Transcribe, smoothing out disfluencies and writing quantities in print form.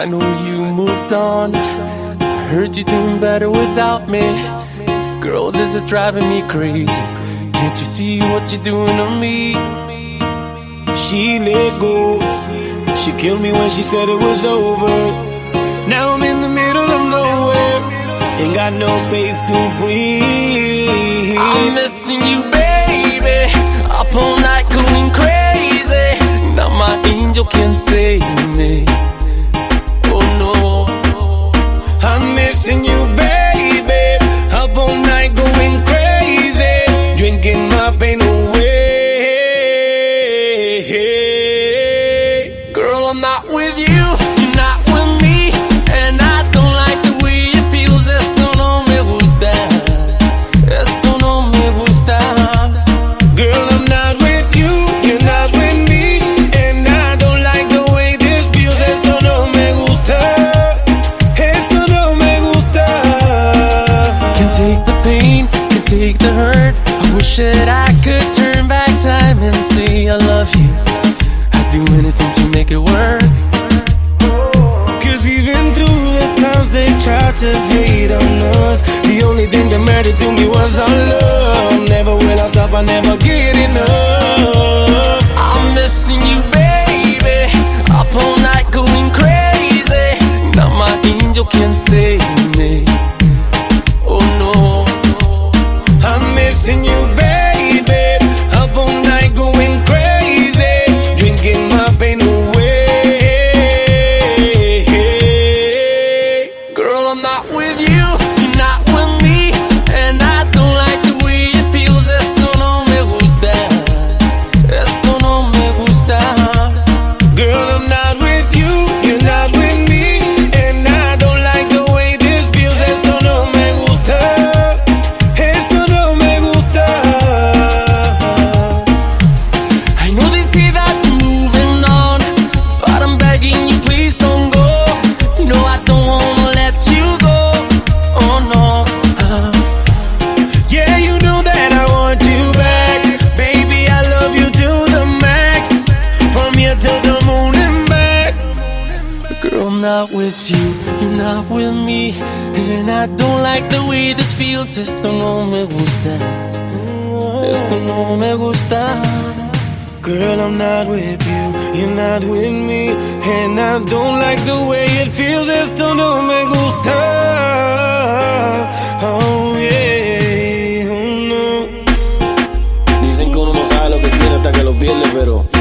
I know you moved on. I heard you doing better without me. Girl, this is driving me crazy. Can't you see what you're doing to me? She let go. She killed me when she said it was over. Now I'm in the middle of nowhere. Ain't got no space to breathe. I'm missing you, baby. Up all night going crazy. Now my angel can't save me. Oh no. I'm missing you, baby. Up all night going crazy. Drinking my pain away. Girl, I'm not with you, you're not with me. And I don't like the way it feels. Esto no me gusta. Esto no me gusta. Girl, I'm not with you, you're not with me. And I don't like the way this feels. Esto no me gusta. Esto no me gusta. Can't take the pain, can't take the hurt. I wish that I could turn back time and say I love you. I'd do anything to make it work. Cause even through the times they tried to hate on us, the only thing that mattered to me was our love. Never will I stop, I never get enough. I'm missing you, baby. Up all night going crazy. Now my angel can't save me. Oh no. I'm missing you, baby. Up all night going crazy. Drinking my pain away. Girl, I'm not with you, you're not with me. And I don't like the way it feels. Esto no me gusta. Esto no me gusta. Girl, I'm not with you, you're not with me. And I don't like the way this feels. Esto no me gusta. Esto no me gusta. I know they say that you're moving on, but I'm begging you, please don't go. No, I don't wanna let you go. Oh no. Yeah, you know that I want you back. Baby, I love you to the max. From here to the moon and back. Girl, I'm not with you, you're not with me. And I don't like the way this feels. Esto no me gusta. Esto no me gusta. Girl, I'm not with you, you're not with me. And I don't like the way it feels. Esto no me gusta. Oh yeah, oh no. Dicen que uno no sabe lo que quiere hasta que lo pierde, pero